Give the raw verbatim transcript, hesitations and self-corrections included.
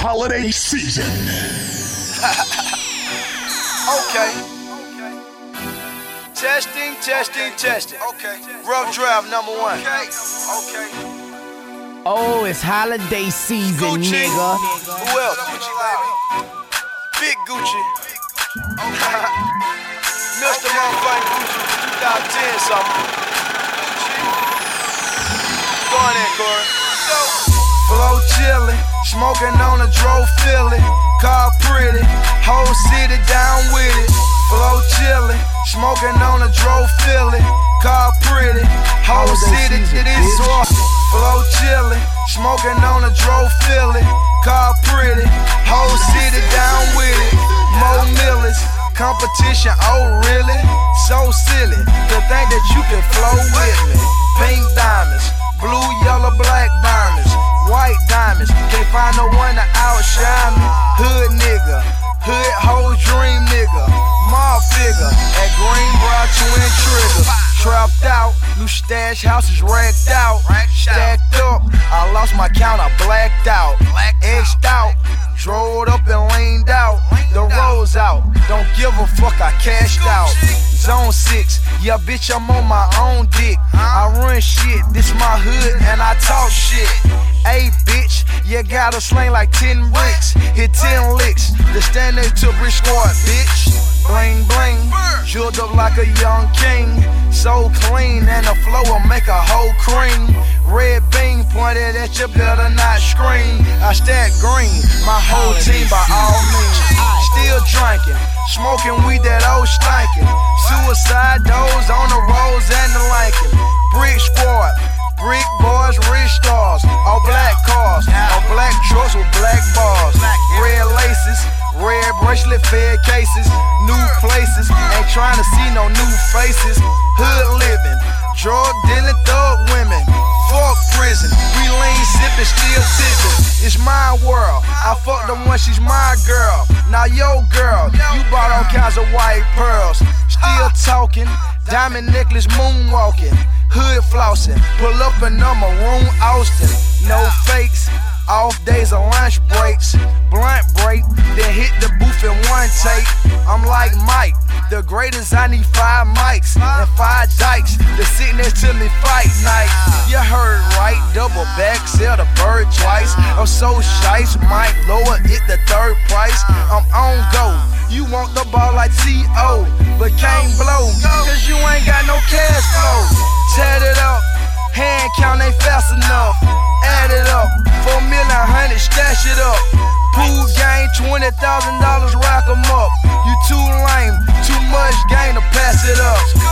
holiday season. Okay. Testing, testing, testing. Okay. Rough draft number one. Okay. Okay. Oh, it's holiday season, Gucci. nigga. Who else? Gucci, baby. Big Gucci. Mister Motherfucking Gucci, twenty ten something. Go on in, Corey. Go. Flow chillin', smoking on a dro feelin'. Car pretty, whole city down with it. Flow chillin', smoking on a dro feelin'. Car pretty, whole city to this war. Flow chillin', smoking on a dro feelin'. Car pretty, whole city down with it. Mo Millers, competition, oh really? So silly to think that you can flow with me. Pink diamonds, blue, yellow, black diamonds, white diamonds. Can't find no one to outshine me. Hood nigga, hood whole dream nigga. Mob figure at Greenbrier twin triggers. Trapped out, new stash houses racked out. Stacked up, I lost my count, I blacked out. X'd out, drove up and leaned out. The road's out, don't give a fuck, I cashed out. Zone six, yeah bitch, I'm on my own dick. I run shit, this my hood and I talk shit. Hey bitch, you gotta slang like ten bricks. Hit ten licks, the stand next to Brick Squad, bitch. Bling bling, jeweled up like a young king. So clean and the flow will make a whole cream. Red beam pointed at you, better not scream. I stack green, my whole team by all means. Still drinking, smoking weed that old stinking. Suicide doors on the roads and the Lincoln. Brick Squad, brick boys, rich stars. All black cars, all black trucks with black bars. Red laces, red bracelet, fed cases. New places, ain't trying to see no new faces. Hood living, drug dealing, thug women. Fuck prison, we lean sippin', still tippin'. It's my world, I fuck the one, she's my girl. Now yo girl, you bought all kinds of white pearls. Still talking, diamond necklace moonwalking. Hood flossing, pull up in a maroon Austin. No fakes, off days of lunch breaks. Blunt break, then hit the booth in one take. I'm like Mike, the greatest, I need five mics and five dykes to sit next to me fight night. You heard right, double back, sell the bird twice. I'm so shice, might lower it the third price. I'm on go, you want the ball like T O, but can't blow, cause you ain't got no cash flow. Tat it up, hand count ain't fast enough. Add it up, four million, hundred, stash it up. Pool game, twenty thousand dollars, rack 'em up. You too lame, too much game to pass it up.